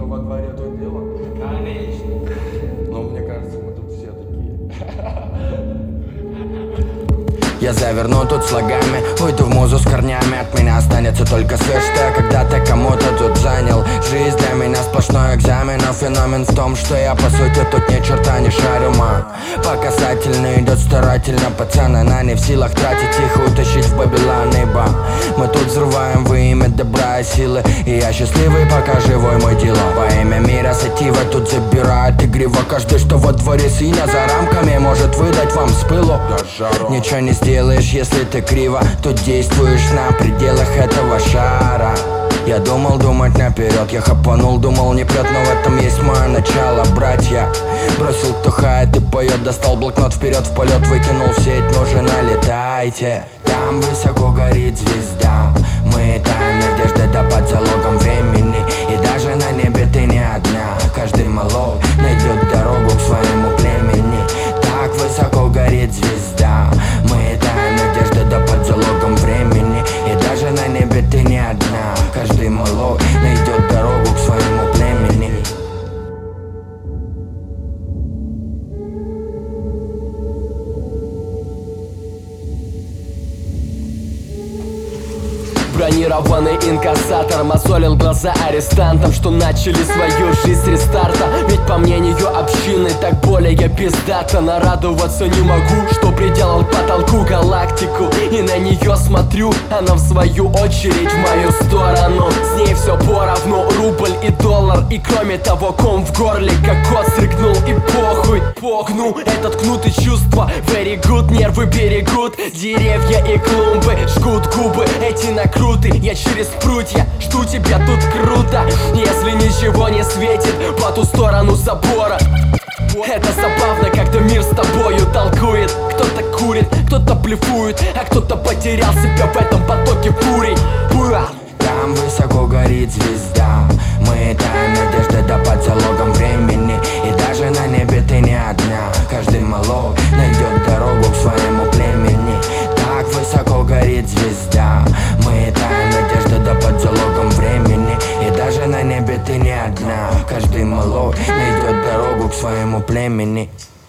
во дворе то дело. Конечно. Но мне кажется, мы тут все такие. Я заверну тут слогами, уйду в музу с корнями. От меня останется только свет, что я когда-то кому-то тут занял. Жизнь для меня сплошной экзамен, но феномен в том, что я по сути тут ни черта не шарю, ма. По касательной идет старательно, пацаны, на не в силах тратить их и утащить в Babylon, ибо мы тут взрываем во имя добра и силы. И я счастливый, пока живой мой дело. Во имя мира сатива тут забирает игриво. Каждый, что во дворе синя за рамками, может выдать вам с пылу. Ничего не сделаешь, если ты криво. Тут действуешь на пределах этого шара. Я думал думать наперед, я хапанул, думал не прет, но в этом есть мое начало, братья. Бросил кто хает и поет, достал блокнот вперед в полет, выкинул в сеть, ну же налетайте. Там высоко горит звезда, мы таем надежды да под залогом времени. И даже на небе ты не одна, каждый малой найдет дорогу к своему племени. Так высоко горит звезда, мы таем надежды да под залогом времени. И даже на небе ты не одна, каждый малой найдет дорогу к своему племени. Бронированный инкассатор мозолил глаза арестантам, что начали свою жизнь с рестарта. Ведь по мнению общины так более пиздато. Нарадоваться не могу, что приделал потолку галактику. И на нее смотрю, она в свою очередь в мою сторону. С ней все поровну, рубль и доллар. И кроме того ком в горле, как кот срыгнул. И похуй, погну этот кнут и чувства. Very good, нервы берегут. Деревья и клумбы жгут губы, эти накруты. Я через прутья жду тебя, тут круто. Если ничего не светит по ту сторону забора. Это забавно, когда мир с тобою толкует. Кто-то курит, кто-то блефует, а кто-то потерял себя в этом потоке фурий. Там высоко горит звезда, мы таем надежды да под залогом времени. И даже на небе ты не одна, каждый малой найдет дорогу к своему племени. Так высоко горит звезда, мы таем надежды да под залогом времени. И даже на небе ты не одна, каждый малой найдет дорогу к своему племени.